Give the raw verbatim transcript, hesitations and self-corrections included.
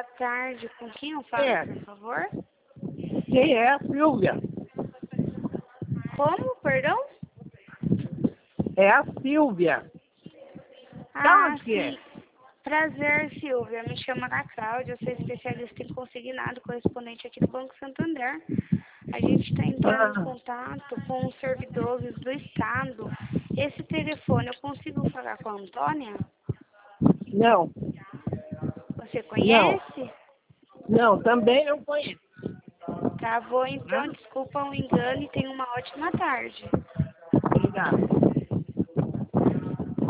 Boa tarde. Com quem eu falo, É. por favor? Quem é a Silvia? Como? Perdão? É a Silvia. Da Ah, onde que é? sim. Prazer, Silvia. Me chamo Ana Cláudia. Eu sou especialista em consignado, correspondente aqui do Banco Santander. A gente está entrando em Ah, contato com os servidores do Estado. Esse telefone, eu consigo falar com a Antônia? não, Você não, conhece? não, também não conheço. Tá bom, então, Hã? desculpa o engano e tenha uma ótima tarde. Obrigado.